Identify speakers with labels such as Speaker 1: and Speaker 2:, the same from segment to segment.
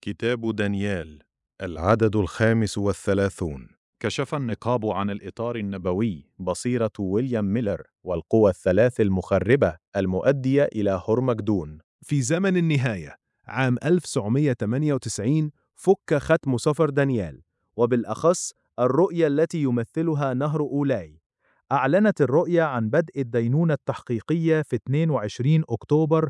Speaker 1: كتاب دانيال العدد 35.
Speaker 2: كشف النقاب عن الإطار النبوي بصيرة ويليام ميلر والقوى الثلاث المخربة المؤدية إلى هرمجدون.
Speaker 3: في زمن النهاية عام 1998 فك ختم سفر دانيال، وبالأخص الرؤية التي يمثلها نهر أولاي. أعلنت الرؤية عن بدء الدينونة التحقيقية في 22 أكتوبر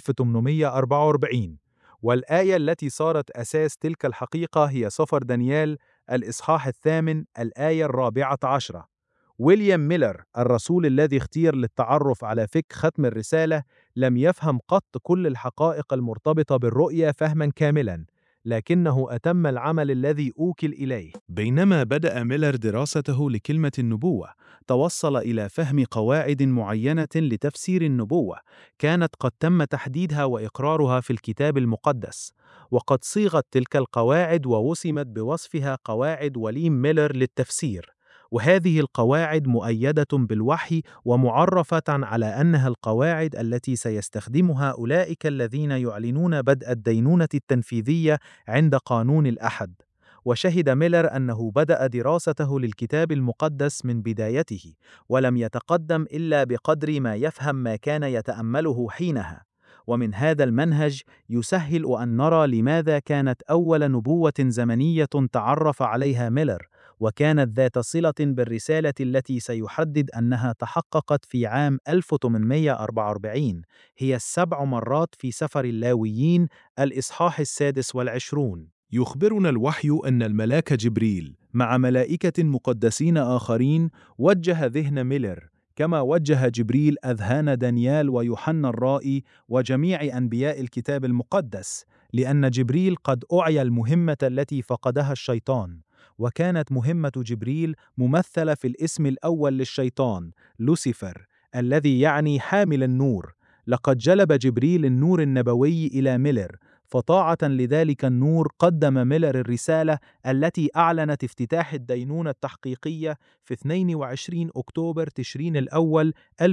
Speaker 3: 1844، والآية التي صارت أساس تلك الحقيقة هي سفر دانيال الإصحاح 8 الآية 14. ويليام ميلر الرسول الذي اختير للتعرف على فك ختم الرسالة لم يفهم قط كل الحقائق المرتبطة بالرؤية فهماً كاملاً، لكنه أتم العمل الذي أوكل إليه. بينما بدأ ميلر دراسته لكلمة النبوة، توصل إلى فهم قواعد معينة لتفسير النبوة كانت قد تم تحديدها وإقرارها في الكتاب المقدس، وقد صيغت تلك القواعد ووسمت بوصفها قواعد وليم ميلر للتفسير. وهذه القواعد مؤيدة بالوحي ومعرفة على أنها القواعد التي سيستخدمها أولئك الذين يعلنون بدء الدينونة التنفيذية عند قانون الأحد. وشهد ميلر أنه بدأ دراسته للكتاب المقدس من بدايته، ولم يتقدم إلا بقدر ما يفهم ما كان يتأمله حينها. ومن هذا المنهج يسهل أن نرى لماذا كانت أول نبوة زمنية تعرف عليها ميلر وكانت ذات صلة بالرسالة التي سيحدد أنها تحققت في عام 1844 هي 7 مرات في سفر اللاويين الإصحاح 26. يخبرنا الوحي أن الملاك جبريل مع ملائكة مقدسين آخرين وجه ذهن ميلر، كما وجه جبريل أذهان دانيال ويوحنا الرائي وجميع أنبياء الكتاب المقدس، لأن جبريل قد أعي المهمة التي فقدها الشيطان. وكانت مهمة جبريل ممثلة في الاسم الأول للشيطان لوسيفر، الذي يعني حامل النور. لقد جلب جبريل النور النبوي إلى ميلر، فطاعة لذلك النور قدم ميلر الرسالة التي أعلنت افتتاح الدينونة التحقيقية في 22 أكتوبر تشرين الأول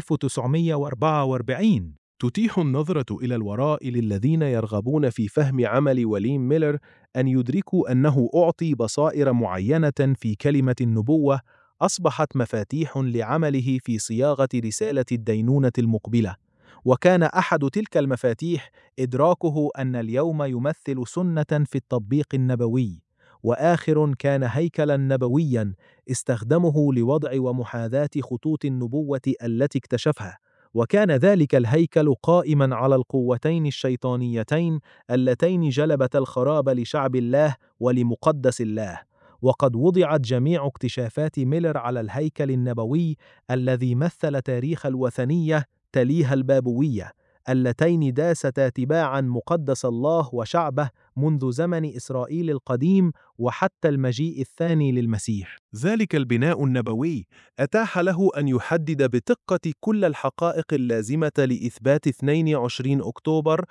Speaker 3: 1944. تتيح النظرة إلى الوراء للذين يرغبون في فهم عمل وليم ميلر أن يدركوا أنه أعطي بصائر معينة في كلمة النبوة أصبحت مفاتيح لعمله في صياغة رسالة الدينونة المقبلة. وكان أحد تلك المفاتيح إدراكه أن اليوم يمثل سنة في التطبيق النبوي، وآخر كان هيكلاً نبوياً استخدمه لوضع ومحاذاة خطوط النبوة التي اكتشفها. وكان ذلك الهيكل قائماً على القوتين الشيطانيتين اللتين جلبتا الخراب لشعب الله ولمقدس الله. وقد وضعت جميع اكتشافات ميلر على الهيكل النبوي الذي مثل تاريخ الوثنية تليها البابوية، اللتين داستا تباعاً مقدس الله وشعبه منذ زمن إسرائيل القديم وحتى المجيء الثاني للمسيح. ذلك البناء النبوي أتاح له أن يحدد بدقة كل الحقائق اللازمة لإثبات 22 أكتوبر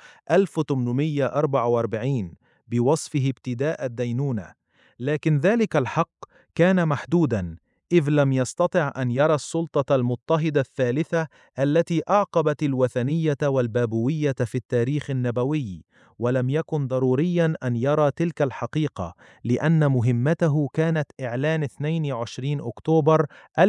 Speaker 3: 1844 بوصفه ابتداء الدينونة، لكن ذلك الحق كان محدوداً، إذ لم يستطع أن يرى السلطة المضطهدة الثالثة التي أعقبت الوثنية والبابوية في التاريخ النبوي، ولم يكن ضرورياً أن يرى تلك الحقيقة، لأن مهمته كانت إعلان 22 أكتوبر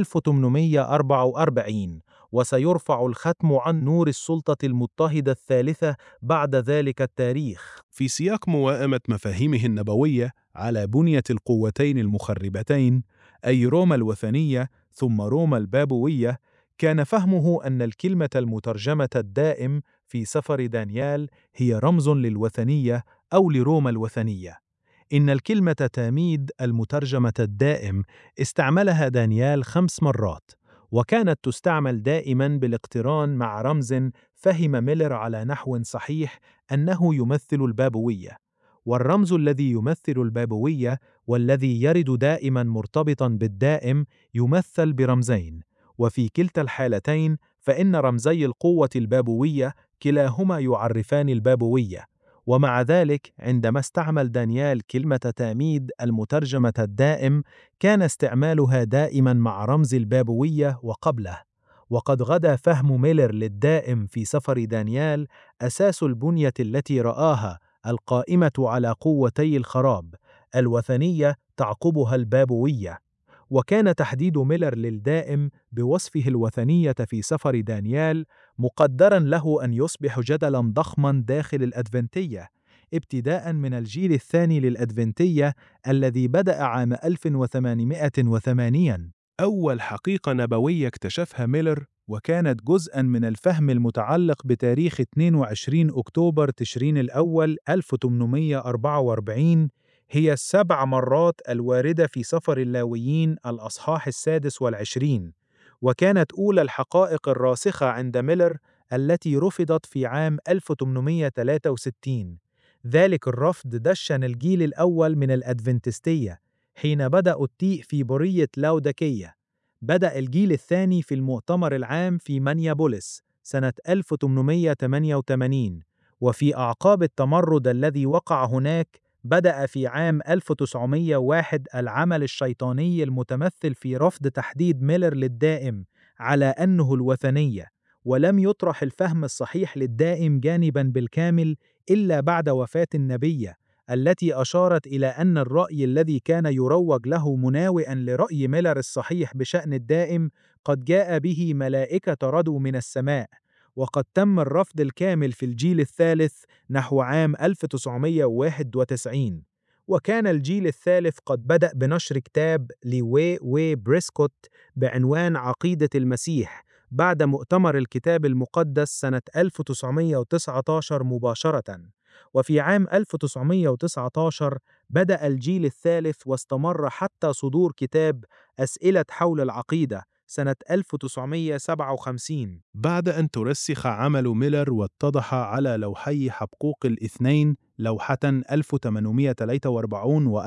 Speaker 3: 1844، وسيرفع الختم عن نور السلطة المضطهدة الثالثة بعد ذلك التاريخ. في سياق موائمة مفاهيمه النبوية على بنية القوتين المخربتين، أي روما الوثنية ثم روما البابوية، كان فهمه أن الكلمة المترجمة الدائم في سفر دانيال هي رمز للوثنية أو لروما الوثنية. إن الكلمة تاميد المترجمة الدائم استعملها دانيال 5 مرات، وكانت تستعمل دائماً بالاقتران مع رمز فهم ميلر على نحو صحيح أنه يمثل البابوية. والرمز الذي يمثل البابوية والذي يرد دائماً مرتبطاً بالدائم يمثل برمزين، وفي كلتا الحالتين فإن رمزي القوة البابوية كلاهما يعرفان البابوية. ومع ذلك عندما استعمل دانيال كلمة تاميد المترجمة الدائم كان استعمالها دائما مع رمز البابوية وقبله. وقد غدا فهم ميلر للدائم في سفر دانيال أساس البنية التي رآها القائمة على قوتي الخراب، الوثنية تعقبها البابوية. وكان تحديد ميلر للدائم بوصفه الوثنية في سفر دانيال مقدرا له أن يصبح جدلا ضخما داخل الأدفنتية، ابتداء من الجيل الثاني للأدفنتية الذي بدأ عام 1808. أول حقيقة نبوية اكتشفها ميلر وكانت جزءاً من الفهم المتعلق بتاريخ 22 أكتوبر تشرين الأول 1844 هي السبع مرات الواردة في سفر اللاويين الأصحاح 26، وكانت أولى الحقائق الراسخة عند ميلر التي رفضت في عام 1863. ذلك الرفض دشن الجيل الأول من الأدفنتستية حين بدأوا التيء في برية لاوديكية. بدأ الجيل الثاني في المؤتمر العام في مانيابوليس سنة 1888، وفي أعقاب التمرد الذي وقع هناك بدأ في عام 1901 العمل الشيطاني المتمثل في رفض تحديد ميلر للدائم على أنه الوثنية، ولم يطرح الفهم الصحيح للدائم جانباً بالكامل إلا بعد وفاة النبية التي أشارت إلى أن الرأي الذي كان يروج له مناوئاً لرأي ميلر الصحيح بشأن الدائم قد جاء به ملائكة ردوا من السماء. وقد تم الرفض الكامل في الجيل الثالث نحو عام 1991، وكان الجيل الثالث قد بدأ بنشر كتاب لوي بريسكوت بعنوان عقيدة المسيح بعد مؤتمر الكتاب المقدس سنة 1919 مباشرة. وفي عام 1919 بدأ الجيل الثالث واستمر حتى صدور كتاب أسئلة حول العقيدة سنة 1957، بعد أن ترسخ عمل ميلر واتضح على لوحي حبقوق الاثنين لوحة 1843 و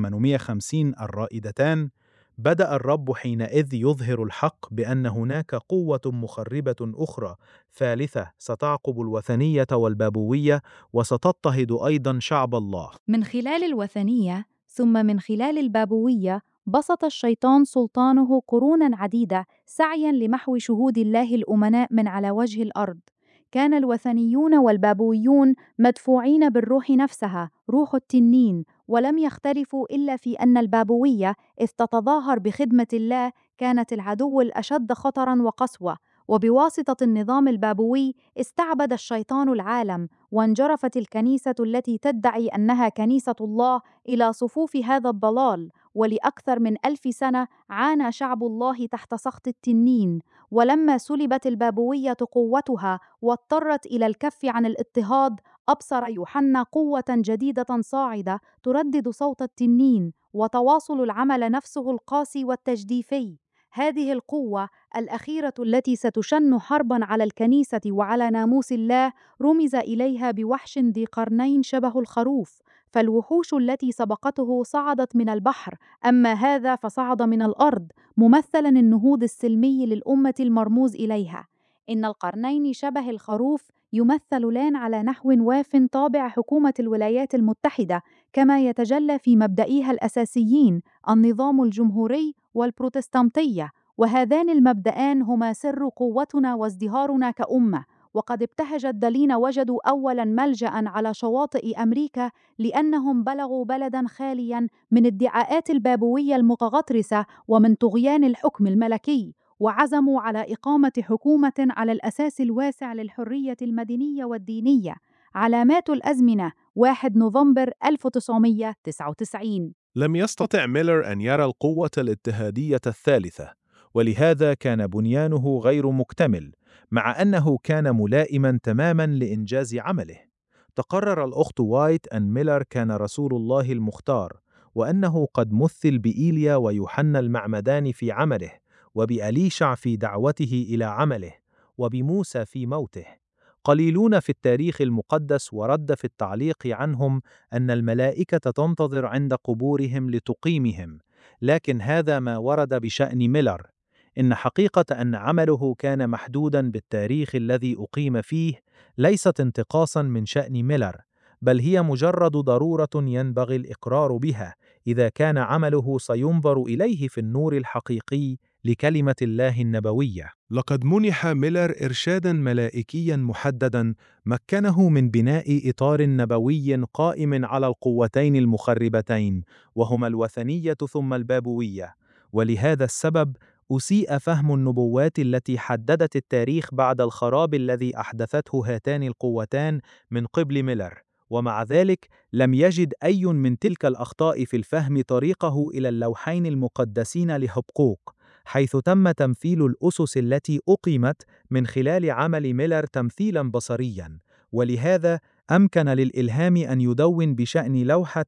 Speaker 3: 1850 الرائدتان. بدأ الرب حينئذ يظهر الحق بأن هناك قوة مخربة أخرى ثالثة ستعقب الوثنية والبابوية وستضطهد أيضا شعب الله.
Speaker 4: من خلال الوثنية ثم من خلال البابوية بسط الشيطان سلطانه قرونا عديدة سعيا لمحو شهود الله الأمناء من على وجه الأرض. كان الوثنيون والبابويون مدفوعين بالروح نفسها، روح التنين، ولم يختلفوا إلا في أن البابوية إذ تتظاهر بخدمة الله كانت العدو الأشد خطراً وقسوة، وبواسطة النظام البابوي استعبد الشيطان العالم، وانجرفت الكنيسة التي تدعي أنها كنيسة الله إلى صفوف هذا الضلال. ولأكثر من 1000 سنة عانى شعب الله تحت سخط التنين، ولما سلبت البابوية قوتها واضطرت إلى الكف عن الاضطهاد أبصر يوحنا قوة جديدة صاعدة تردد صوت التنين وتواصل العمل نفسه القاسي والتجديفي. هذه القوة الأخيرة التي ستشن حرباً على الكنيسة وعلى ناموس الله رمز إليها بوحش ذي قرنين شبه الخروف، فالوحوش التي سبقته صعدت من البحر، أما هذا فصعد من الأرض، ممثلاً النهوض السلمي للأمة المرموز إليها. إن القرنين شبه الخروف يمثلان على نحو واف طابع حكومة الولايات المتحدة كما يتجلى في مبدئيها الأساسيين النظام الجمهوري والبروتستانتية، وهذان المبدأان هما سر قوتنا وازدهارنا كأمة. وقد ابتهج الدلين وجدوا أولاً ملجأ على شواطئ أمريكا لأنهم بلغوا بلداً خالياً من ادعاءات البابوية المتغطرسة ومن طغيان الحكم الملكي، وعزموا على إقامة حكومة على الأساس الواسع للحرية المدنية والدينية. علامات الأزمنة 1 نوفمبر 1999.
Speaker 3: لم يستطع ميلر أن يرى القوة الاتحادية الثالثة، ولهذا كان بنيانه غير مكتمل، مع أنه كان ملائما تماما لإنجاز عمله. تقرر الأخت وايت أن ميلر كان رسول الله المختار، وأنه قد مثل بإيليا ويوحنا المعمدان في عمله، وبأليشع في دعوته إلى عمله، وبموسى في موته. قليلون في التاريخ المقدس ورد في التعليق عنهم أن الملائكة تنتظر عند قبورهم لتقيمهم، لكن هذا ما ورد بشأن ميلر. إن حقيقة أن عمله كان محدوداً بالتاريخ الذي أقيم فيه ليست انتقاصاً من شأن ميلر، بل هي مجرد ضرورة ينبغي الإقرار بها إذا كان عمله سينظر إليه في النور الحقيقي لكلمة الله النبوية.
Speaker 5: لقد منح ميلر إرشاداً ملائكياً محدداً مكنه من بناء إطار نبوي قائم على القوتين المخربتين، وهما الوثنية ثم البابوية. ولهذا السبب أسيء فهم النبوات التي حددت التاريخ بعد الخراب الذي أحدثته هاتان القوتان من قبل ميلر، ومع ذلك لم يجد أي من تلك الأخطاء في الفهم طريقه إلى اللوحين المقدسين لحبقوق، حيث تم تمثيل الأسس التي أقيمت من خلال عمل ميلر تمثيلاً بصرياً. ولهذا أمكن للإلهام أن يدون بشأن لوحة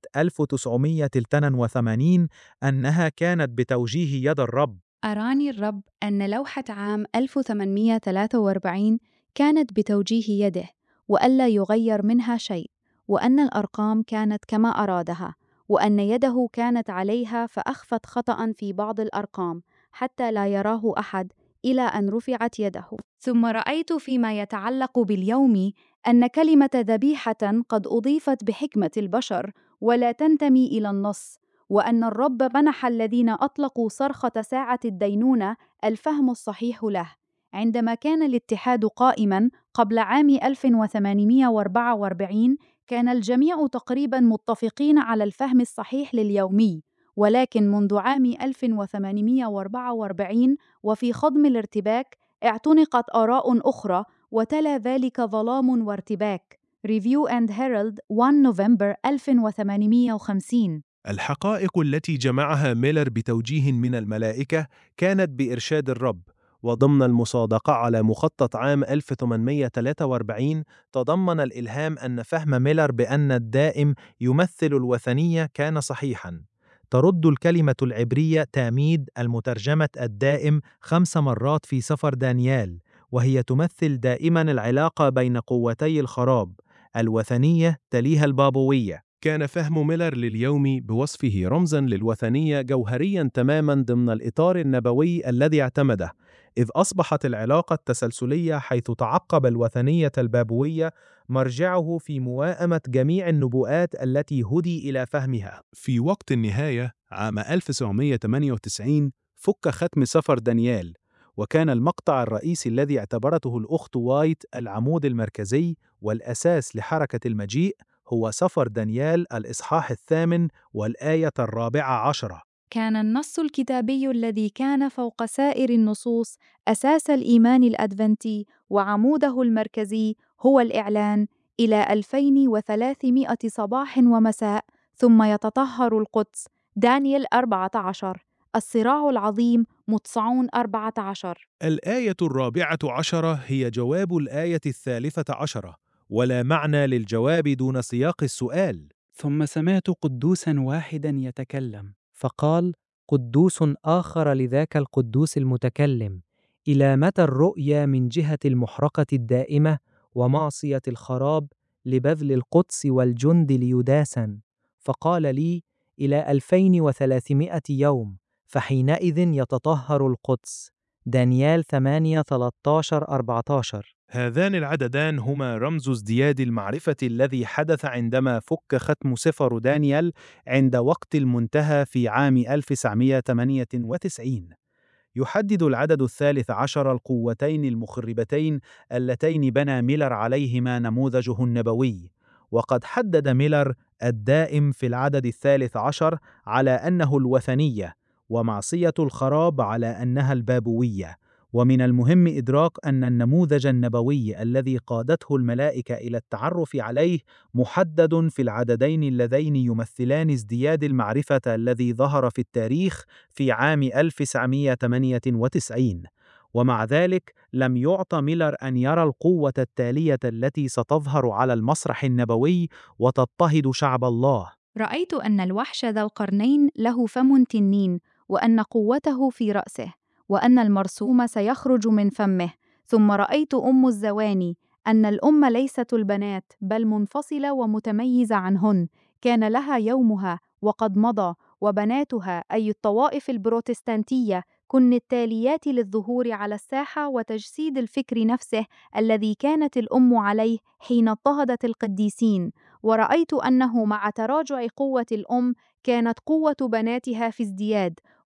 Speaker 5: 1982 أنها كانت بتوجيه يد الرب.
Speaker 4: أراني الرب أن لوحة عام 1843 كانت بتوجيه يده، وألا يغير منها شيء، وأن الأرقام كانت كما أرادها، وأن يده كانت عليها فأخفت خطأ في بعض الأرقام حتى لا يراه أحد إلى أن رفعت يده. ثم رأيت فيما يتعلق باليوم أن كلمة ذبيحة قد أضيفت بحكمة البشر ولا تنتمي إلى النص، وأن الرب منح الذين أطلقوا صرخة ساعة الدينونة الفهم الصحيح له. عندما كان الاتحاد قائماً قبل عام 1844 كان الجميع تقريباً متفقين على الفهم الصحيح لليومي، ولكن منذ عام 1844 وفي خضم الارتباك اعتنقت آراء أخرى وتلا ذلك ظلام وارتباك. Review and Herald 1 نوفمبر 1850.
Speaker 5: الحقائق التي جمعها ميلر بتوجيه من الملائكة كانت بإرشاد الرب، وضمن المصادقة على مخطط عام 1843 تضمن الإلهام أن فهم ميلر بأن الدائم يمثل الوثنية كان صحيحاً. ترد الكلمة العبرية تاميد المترجمة الدائم 5 مرات في سفر دانيال، وهي تمثل دائماً العلاقة بين قوتي الخراب، الوثنية تليها البابوية. كان فهم ميلر لليوم بوصفه رمزاً للوثنية جوهرياً تماماً ضمن الإطار النبوي الذي اعتمده، إذ أصبحت العلاقة التسلسلية حيث تعقب الوثنية البابوية مرجعه في موائمة جميع النبوءات التي هدي إلى فهمها.
Speaker 3: في وقت النهاية عام 1998 فك ختم سفر دانيال، وكان المقطع الرئيسي الذي اعتبرته الأخت وايت العمود المركزي والأساس لحركة المجيء هو سفر دانيال الإصحاح 8 والآية 14.
Speaker 4: كان النص الكتابي الذي كان فوق سائر النصوص أساس الإيمان الأدفنتي وعموده المركزي هو الإعلان إلى 2300 صباح ومساء ثم يتطهر القدس. دانيال 14. الصراع العظيم متصعون 14.
Speaker 5: الآية 14 هي جواب الآية 13، ولا معنى للجواب دون سياق السؤال.
Speaker 6: ثم سمعت قدوساً واحداً يتكلم، فقال: قدوس آخر لذاك القدوس المتكلم، إلى متى الرؤيا من جهة المحرقة الدائمة ومعصية الخراب لبذل القدس والجند ليداسا؟ فقال لي: إلى 2300 يوم، فحينئذ يتطهر القدس. دانيال 8:13-14.
Speaker 5: هذان العددان هما رمز ازدياد المعرفة الذي حدث عندما فك ختم سفر دانيال عند وقت المنتهى في عام 1998. يحدد العدد 13 القوتين المخربتين اللتين بنى ميلر عليهما نموذجه النبوي، وقد حدد ميلر الدائم في العدد 13 على أنه الوثنية، ومعصية الخراب على أنها البابوية. ومن المهم إدراك أن النموذج النبوي الذي قادته الملائكة إلى التعرف عليه محدد في العددين اللذين يمثلان ازدياد المعرفة الذي ظهر في التاريخ في عام 1998. ومع ذلك لم يعط ميلر أن يرى القوة التالية التي ستظهر على المسرح النبوي وتضطهد شعب الله.
Speaker 4: رأيت أن الوحش ذا القرنين له فم تنين، وأن قوته في رأسه، وأن المرسوم سيخرج من فمه. ثم رأيت الزواني، أن الأم ليست البنات بل منفصلة ومتميزة عنهن، كان لها يومها وقد مضى، وبناتها أي الطوائف البروتستانتية كن التاليات للظهور على الساحة وتجسيد الفكر نفسه الذي كانت الأم عليه حين اضطهدت القديسين. ورأيت أنه مع تراجع قوة الأم كانت قوة بناتها في ازدياد،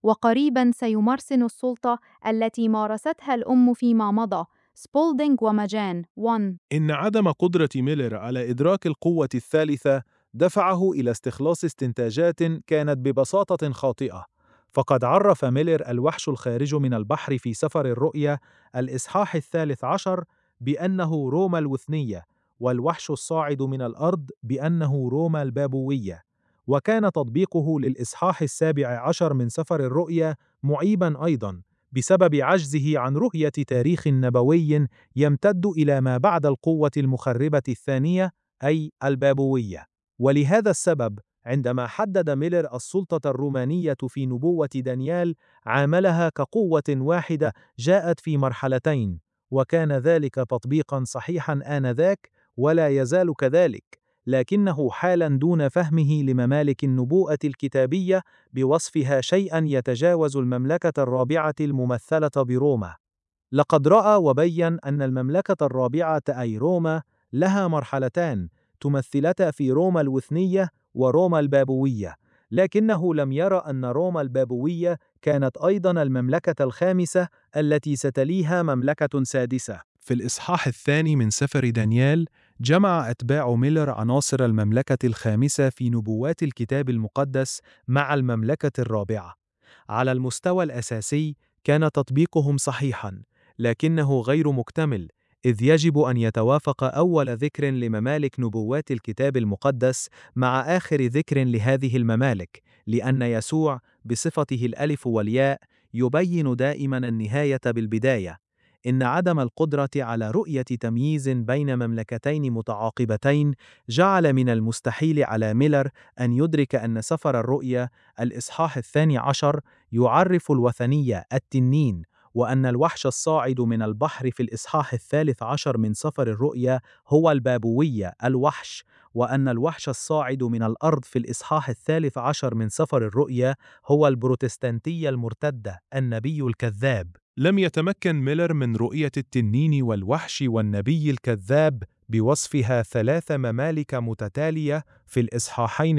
Speaker 4: وقريباً سيمرسن السلطة التي مارستها الأم فيما مضى. سبولدينغ ومجان 1.
Speaker 5: إن عدم قدرة ميلر على إدراك القوة الثالثة دفعه إلى استخلاص استنتاجات كانت ببساطة خاطئة. فقد عرف ميلر الوحش الخارج من البحر في سفر الرؤيا الإصحاح 13 بأنه روما الوثنية، والوحش الصاعد من الأرض بأنه روما البابوية. وكان تطبيقه للإصحاح 17 من سفر الرؤيا معيباً أيضاً، بسبب عجزه عن رؤية تاريخ نبوي يمتد إلى ما بعد القوة المخربة الثانية، أي البابوية. ولهذا السبب، عندما حدد ميلر السلطة الرومانية في نبوة دانيال، عاملها كقوة واحدة جاءت في مرحلتين، وكان ذلك تطبيقاً صحيحاً آنذاك ولا يزال كذلك، لكنه حالاً دون فهمه لممالك النبوءة الكتابية بوصفها شيئاً يتجاوز المملكة الرابعة الممثلة بروما. لقد رأى وبين أن المملكة الرابعة أي روما لها مرحلتان تمثلتا في روما الوثنية وروما البابوية، لكنه لم يرى أن روما البابوية كانت أيضاً المملكة الخامسة التي ستليها مملكة سادسة. في الإصحاح الثاني من سفر دانيال، جمع أتباع ميلر عناصر المملكة الخامسة في نبوات الكتاب المقدس مع المملكة الرابعة. على المستوى الأساسي كان تطبيقهم صحيحاً، لكنه غير مكتمل، إذ يجب أن يتوافق أول ذكر لممالك نبوات الكتاب المقدس مع آخر ذكر لهذه الممالك، لأن يسوع بصفته الألف والياء يبين دائما النهاية بالبداية. إن عدم القدرة على رؤية تمييز بين مملكتين متعاقبتين جعل من المستحيل على ميلر أن يدرك أن سفر الرؤيا الإصحاح 12 يعرف الوثنية التنين، وأن الوحش الصاعد من البحر في الإصحاح 13 من سفر الرؤيا هو البابوية الوحش، وأن الوحش الصاعد من الأرض في الإصحاح 13 من سفر الرؤيا هو البروتستانتية المرتدة النبي الكذاب. لم يتمكن ميلر من رؤية التنين والوحش والنبي الكذاب بوصفها ثلاث ممالك متتالية في الإصحاحين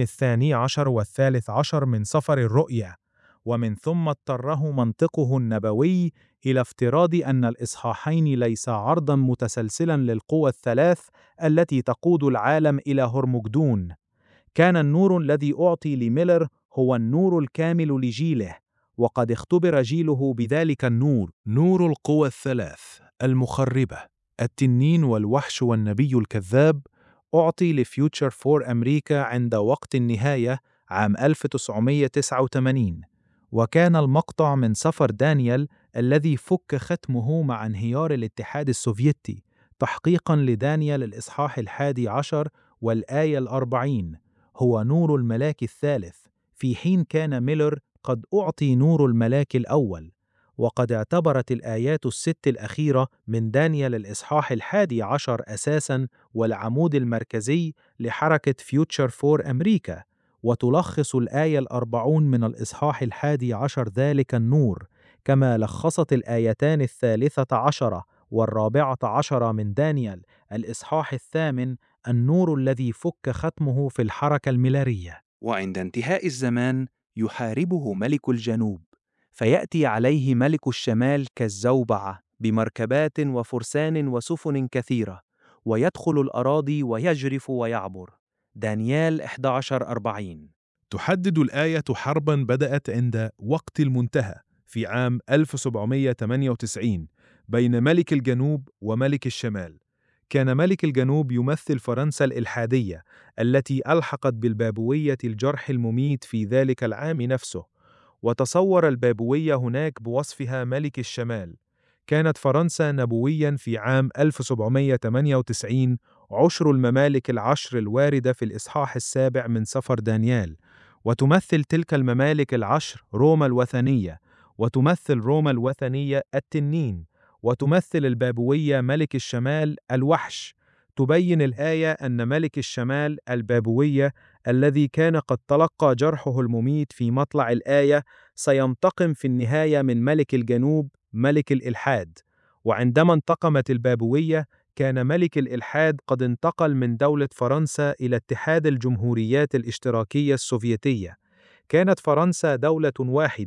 Speaker 5: 12 و13 من سفر الرؤيا، ومن ثم اضطره منطقه النبوي إلى افتراض أن الإصحاحين ليس عرضاً متسلسلاً للقوى الثلاث التي تقود العالم إلى هرمجدون. كان النور الذي أعطي لميلر هو النور الكامل لجيله، وقد اختبر جيله بذلك النور، نور القوى الثلاث المخربة، التنين والوحش والنبي الكذاب، أعطي لفيوتشر فور أمريكا عند وقت النهاية عام 1989. وكان المقطع من سفر دانيال الذي فك ختمه مع انهيار الاتحاد السوفيتي تحقيقاً لدانيال الإصحاح 11 والآية 40 هو نور الملاك الثالث، في حين كان ميلر قد أعطي نور الملاك الأول. وقد اعتبرت الآيات الست الأخيرة من دانيال الإصحاح 11 أساساً والعمود المركزي لحركة فيوتشر فور أمريكا، وتلخص الآية 40 من الإصحاح 11 ذلك النور، كما لخصت الآيتان 13 و14 من دانيال الإصحاح 8 النور الذي فك ختمه في الحركة الميلارية.
Speaker 7: وعند انتهاء الزمان يحاربه ملك الجنوب، فيأتي عليه ملك الشمال كالزوبعة بمركبات وفرسان وسفن كثيرة، ويدخل الأراضي ويجرف ويعبر. دانيال 11:40.
Speaker 5: تحدد الآية حرباً بدأت عند وقت المنتهى في عام 1798 بين ملك الجنوب وملك الشمال. كان ملك الجنوب يمثل فرنسا الإلحادية التي ألحقت بالبابوية الجرح المميت في ذلك العام نفسه، وتصور البابوية هناك بوصفها ملك الشمال. كانت فرنسا نبوياً في عام 1798 عشر الممالك العشر الواردة في الإصحاح 7 من سفر دانيال، وتمثل تلك الممالك العشر روما الوثنية، وتمثل روما الوثنية التنين، وتمثل البابوية ملك الشمال الوحش. تبين الآية أن ملك الشمال البابوية الذي كان قد تلقى جرحه المميت في مطلع الآية سينتقم في النهاية من ملك الجنوب ملك الإلحاد. وعندما انتقمت البابوية كان ملك الإلحاد قد انتقل من دولة فرنسا إلى اتحاد الجمهوريات الاشتراكية السوفيتية. كانت فرنسا دولة واحدة،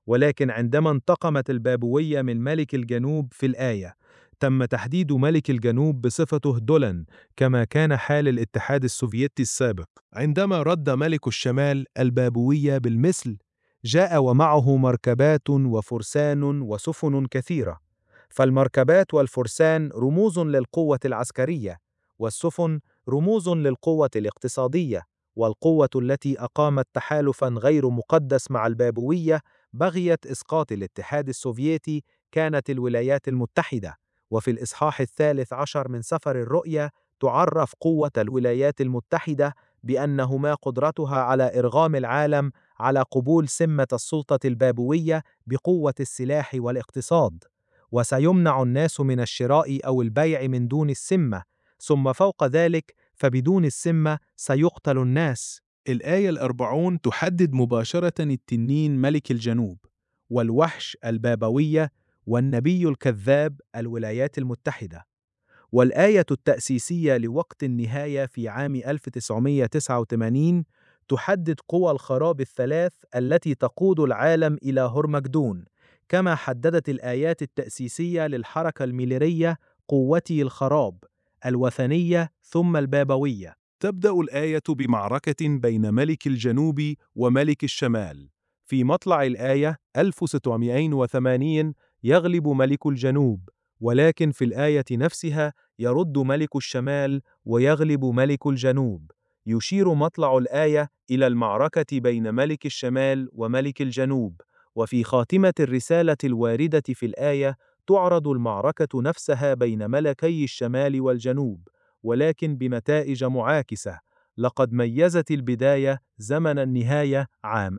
Speaker 3: ولكن عندما انتقمت البابوية من ملك الجنوب في الآية، تم تحديد ملك الجنوب بصفته دولان، كما كان حال الاتحاد السوفيتي السابق. عندما رد ملك الشمال البابوية بالمثل، جاء ومعه مركبات وفرسان وسفن كثيرة. فالمركبات والفرسان رموز للقوة العسكرية، والسفن رموز للقوة الاقتصادية، والقوة التي أقامت تحالفاً غير مقدس مع البابوية بغية إسقاط الاتحاد السوفيتي كانت الولايات المتحدة. وفي الإصحاح 13 من سفر الرؤيا تعرف قوة الولايات المتحدة بأنهما قدرتها على إرغام العالم على قبول سمة السلطة البابوية بقوة السلاح والاقتصاد، وسيمنع الناس من الشراء أو البيع من دون السمة، ثم فوق ذلك فبدون السمة سيقتل الناس.
Speaker 5: الآية 40 تحدد مباشرة التنين ملك الجنوب، والوحش البابوية، والنبي الكذاب الولايات المتحدة. والآية التأسيسية لوقت النهاية في عام 1989 تحدد قوى الخراب الثلاث التي تقود العالم إلى هرمجدون، كما حددت الآيات التأسيسية للحركة الميليرية قوتي الخراب، الوثنية ثم البابوية.
Speaker 3: تبدأ الآية بمعركة بين ملك الجنوب وملك الشمال. في مطلع الآية 1680 يغلب ملك الجنوب، ولكن في الآية نفسها يرد ملك الشمال ويغلب ملك الجنوب. يشير مطلع الآية إلى المعركة بين ملك الشمال وملك الجنوب، وفي خاتمة الرسالة الواردة في الآية تعرض المعركة نفسها بين ملكي الشمال والجنوب، ولكن بنتائج معاكسة. لقد ميزت البداية زمن النهاية عام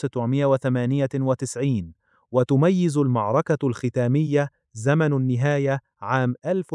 Speaker 3: 1698، وتميز المعركة الختامية زمن النهاية عام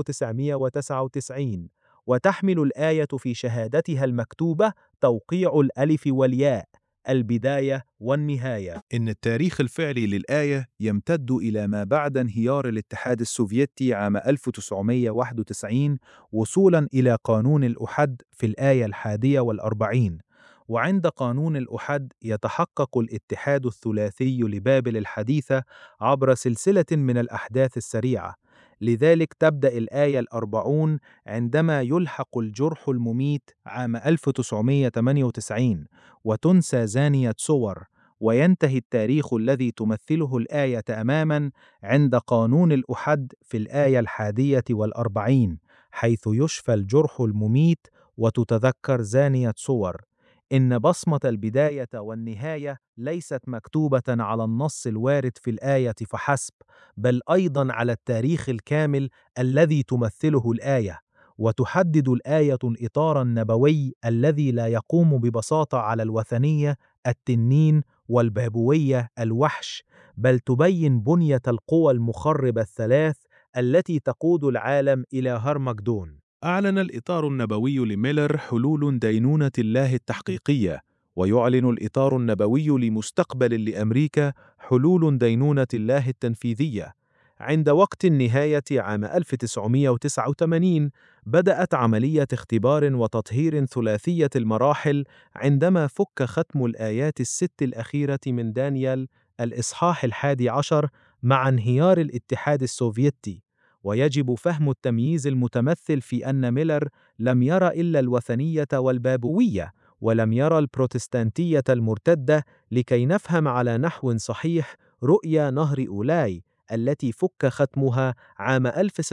Speaker 3: 1999، وتحمل الآية في شهادتها المكتوبة توقيع الألف والياء، البداية والنهاية.
Speaker 5: إن التاريخ الفعلي للآية يمتد إلى ما بعد انهيار الاتحاد السوفيتي عام 1991 وصولاً إلى قانون الأحد في الآية 41. وعند قانون الأحد يتحقق الاتحاد الثلاثي لبابل الحديثة عبر سلسلة من الأحداث السريعة. لذلك تبدأ الآية 40 عندما يلحق الجرح المميت عام 1998 وتنسى زانية صور، وينتهي التاريخ الذي تمثله الآية تماماً عند قانون الأحد في الآية 41، حيث يشفى الجرح المميت وتتذكر زانية صور. إن بصمة البداية والنهاية ليست مكتوبة على النص الوارد في الآية فحسب، بل أيضاً على التاريخ الكامل الذي تمثله الآية. وتحدد الآية الإطار النبوي الذي لا يقوم ببساطة على الوثنية التنين والبابوية الوحش، بل تبين بنية القوى المخربة الثلاث التي تقود العالم إلى هرمجدون. أعلن الإطار النبوي لميلر حلول دينونة الله التحقيقية، ويعلن الإطار النبوي لمستقبل لأمريكا حلول دينونة الله التنفيذية. عند وقت النهاية عام 1989 بدأت عملية اختبار وتطهير ثلاثية المراحل عندما فك ختم الآيات الست الأخيرة من دانيال الإصحاح 11 مع انهيار الاتحاد السوفيتي. ويجب فهم التمييز المتمثل في أن ميلر لم يرى إلا الوثنية والبابوية، ولم يرى البروتستانتية المرتدة، لكي نفهم على نحو صحيح رؤيا نهر أولاي التي فك ختمها عام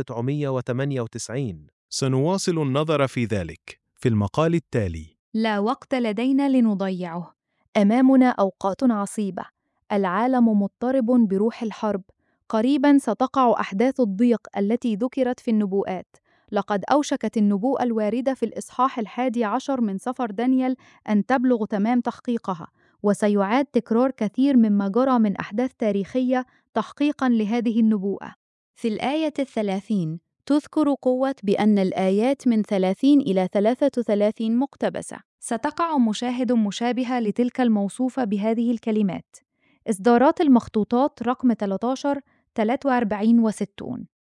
Speaker 5: 1698. سنواصل النظر في ذلك في المقال التالي.
Speaker 4: لا وقت لدينا لنضيعه. أمامنا أوقات عصيبة. العالم مضطرب بروح الحرب. قريباً ستقع أحداث الضيق التي ذكرت في النبوءات. لقد أوشكت النبوءة الواردة في الإصحاح 11 من سفر دانيال أن تبلغ تمام تحقيقها، وسيعاد تكرار كثير مما جرى من أحداث تاريخية تحقيقاً لهذه النبوءة. في الآية 30 تذكر قوة بأن الآيات من 30 إلى 33 مقتبسة. ستقع مشاهد مشابهة لتلك الموصوفة بهذه الكلمات. إصدارات المخطوطات رقم 13 43 و60.